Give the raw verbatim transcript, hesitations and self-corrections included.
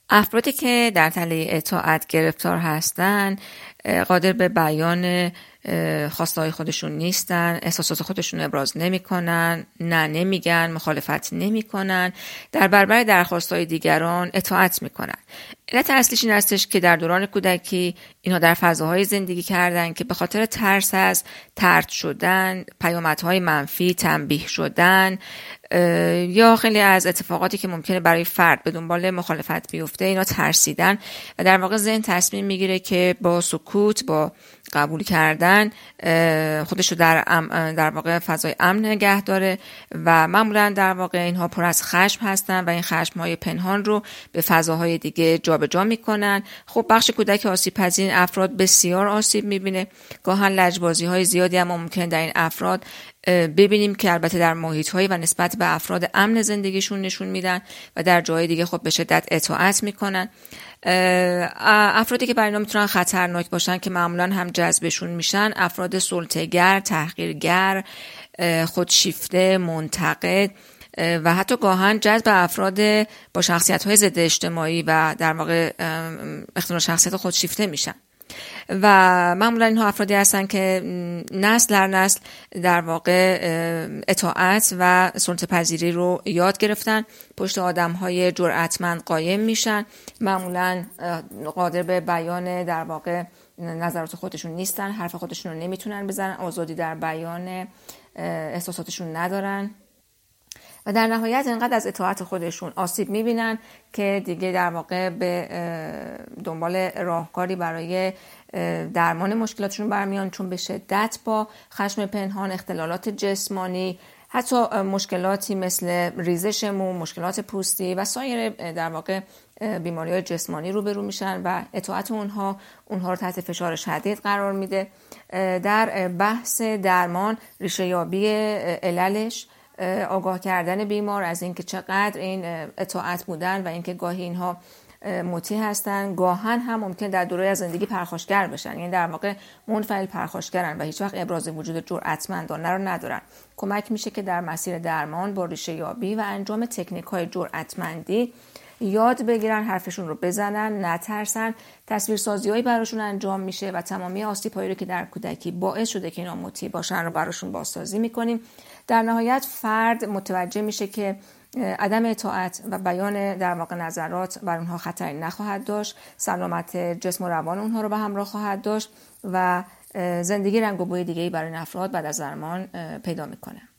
افرادی که در تله اطاعت گرفتار هستن قادر به بیان خواسته‌های خودشون نیستن، احساسات خودشون ابراز نمی‌کنن، نه نمیگن، مخالفت نمی‌کنن، در برابر درخواست‌های دیگران اطاعت می‌کنن. علت اصلیش این هستش که در دوران کودکی اینها در فضاهای زندگی کردن که به خاطر ترس از طرد شدن، پیامدهای منفی، تنبیه شدن یا خیلی از اتفاقاتی که ممکنه برای فرد به دنبال مخالفت بیفته اینا ترسیدن و در واقع ذهن تصمیم میگیره که با سکوت، با قبول کردن خودشو در در واقع فضای امن نگه داره و معمولا در واقع اینها پر از خشم هستن و این خشم‌های پنهان رو به فضاهای دیگه جابجا میکنن. خب بخش کودک آسیب پذیر افراد بسیار آسیب میبینه. گاهن لجبازی‌های زیادی هم ممکن در این افراد ببینیم که البته در محیط‌هایی و نسبت به افراد امن زندگیشون نشون میدن و در جای دیگه خب به شدت اطاعت میکنن. افرادی که برای اینا میتونن خطرناک باشن که معمولا هم جذبشون میشن افراد سلطه‌گر، تحقیرگر، خودشیفته، منتقد و حتی گاهن جذب افراد با شخصیت‌های ضد اجتماعی و در واقع اختلال شخصیت خودشیفته میشن. و معمولا اینها افرادی هستن که نسل در نسل در واقع اطاعت و سلطه‌پذیری رو یاد گرفتن، پشت آدم‌های جرأتمند قایم میشن، معمولا قادر به بیان در واقع نظرات خودشون نیستن، حرف خودشون رو نمیتونن بزنن، آزادی در بیان احساساتشون ندارن و در نهایت انقدر از اطاعت خودشون آسیب میبینن که دیگه در واقع به دنبال راهکاری برای درمان مشکلاتشون برمیان، چون به شدت با خشم پنهان، اختلالات جسمانی، حتی مشکلاتی مثل ریزش مو، مشکلات پوستی و سایر در واقع بیماری‌های جسمانی روبرو میشن و اطاعت اونها اونها رو تحت فشار شدید قرار میده. در بحث درمان ریشه یابی عللش، آگاه کردن بیمار از اینکه چقدر این اطاعت بودن و اینکه گاهی اینها مطیع هستن، گاهن هم ممکن در دوره از زندگی پرخاشگر بشن، یعنی در واقع منفعل پرخاشگرن و هیچ وقت ابراز وجود جرأتمندانه رو ندارن. کمک میشه که در مسیر درمان با ریشه یابی و انجام تکنیک های جرأتمندی یاد بگیرن، حرفشون رو بزنن، نترسن، تصویرسازی‌هایی براشون انجام میشه و تمامی آسیب‌هایی رو که در کودکی باعث شده که اینا مطیع باشن رو براشون بازسازی میکنیم. در نهایت فرد متوجه میشه که عدم اطاعت و بیان در واقع نظرات بر اونها خطری نخواهد داشت، سلامت جسم و روان اونها رو به همراه خواهد داشت و زندگی رنگ و بوی دیگه‌ای برای افراد بعد از درمان پیدا میکنه.